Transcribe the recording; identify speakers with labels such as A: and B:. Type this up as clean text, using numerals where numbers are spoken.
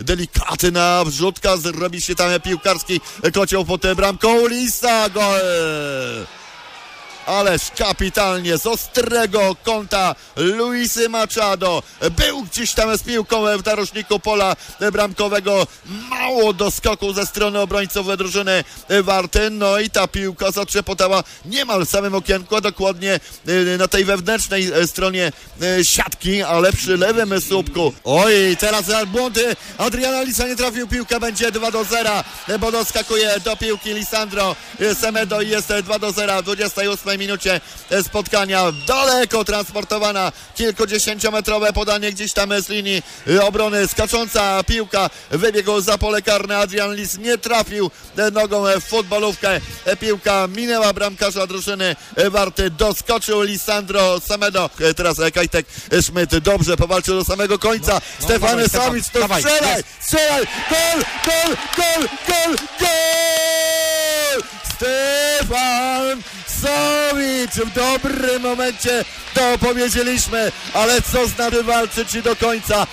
A: delikatna wrzutka, zrobi się tam piłkarski kocioł pod bramką, Lisa, gol! Ależ kapitalnie z ostrego kąta Luisy Machado był gdzieś tam z piłką w narożniku pola bramkowego, mało doskoku ze strony obrońców drużyny Warty, no i ta piłka zatrzepotała niemal w samym okienku, a dokładnie na tej wewnętrznej stronie siatki, ale przy lewym słupku. Oj, teraz błądy Adriana Lisa, nie trafił, piłka będzie 2-0, bo doskakuje do piłki Lisandro Semedo i jest 2-0 w 28 minucie spotkania. Daleko transportowana, kilkudziesięciometrowe podanie gdzieś tam z linii obrony, skacząca piłka wybiegł za pole karne, Adrian Lis nie trafił nogą w futbolówkę, piłka minęła bramkarza drużyny Warty, doskoczył Lisandro Semedo, teraz Kajtek Szmyt dobrze powalczył do samego końca, Stefan Savic, to strzelaj, gol! Stefan Savic w dobrym momencie to powiedzieliśmy, ale co znaczy walczyć do końca.